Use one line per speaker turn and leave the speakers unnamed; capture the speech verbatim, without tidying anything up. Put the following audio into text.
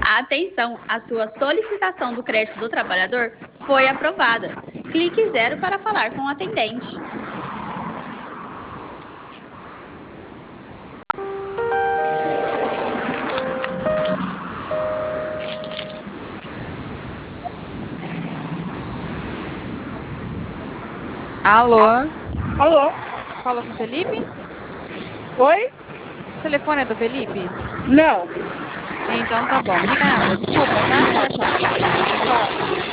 Atenção, a sua solicitação do crédito do trabalhador foi aprovada. Clique zero para falar com o atendente.
Alô?
Alô?
Fala com o Felipe?
Oi?
O telefone é do Felipe?
Não.
Então tá bom. Obrigada. Desculpa, tá? Tchau, tchau.
Tá.